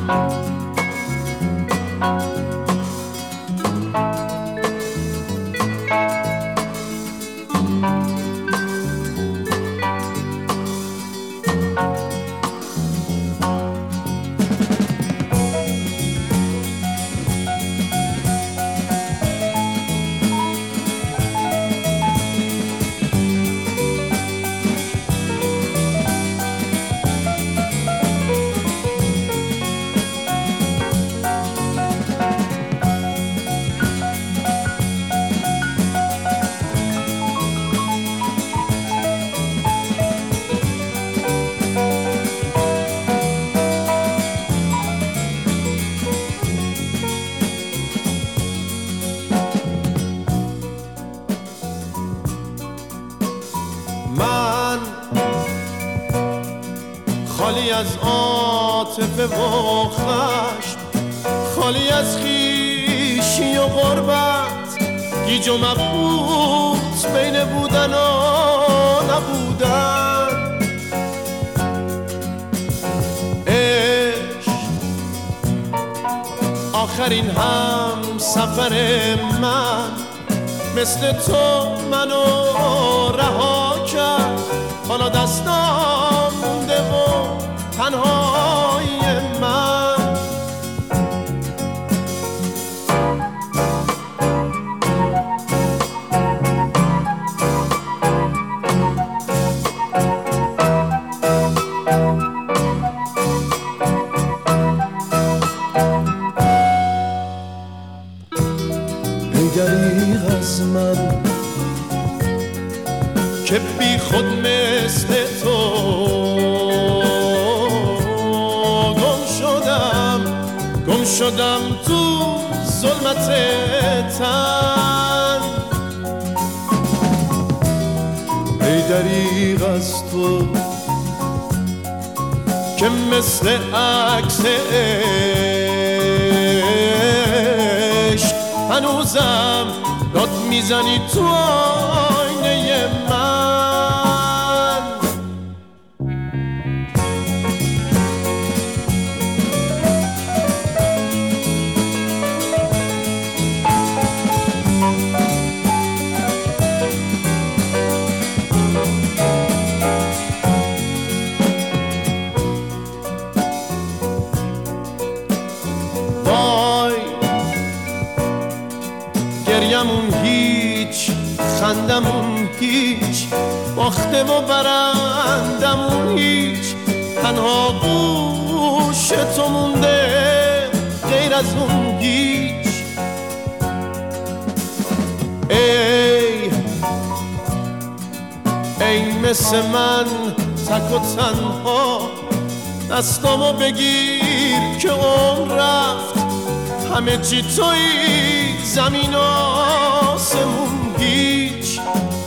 خالی از عاطفه و خشم، خالی از خویشی و غربت، گیج و مبهوت بین بودن و نبودن. عشق آخرین هم سفر من، مثل تو منو رها کرد. حالا دستام مونده و تنهای من. ای دریغ از من که بی خود مثل تو گم شدم تو ظلمت تن. ای دریغ از تو که مثل عکس عشق هنوزم داد میزنی تو آینه من. گریمون هیچ، خندمون هیچ، باخته و برندمون هیچ. تنها گوش تو مونده غیر از اون هیچ. ای مثل من تک و تنها، دستامو بگیر که عمر رفت. همه چی تویی، زمین و آسمون هیچ.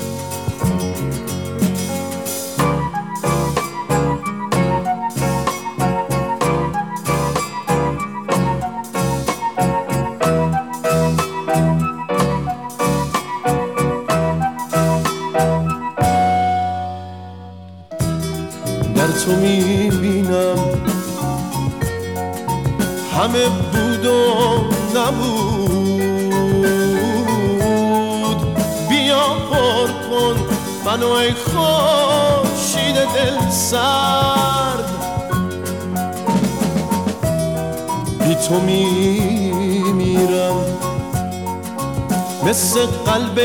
در تو میبینم همه بود و نبود. بیا پر کن منو ای خورشید دل سرد. بی تو میمیرم مثل قلب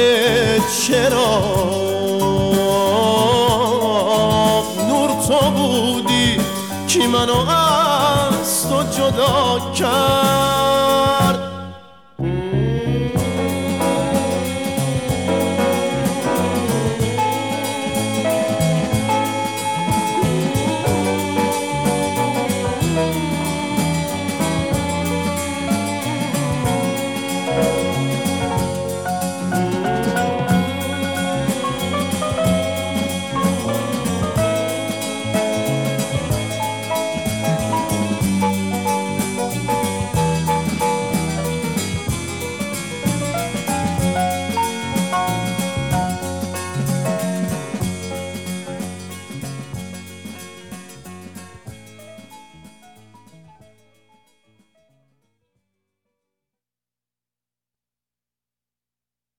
چراغ. نور تو بودی که منو از تو جدا کرد.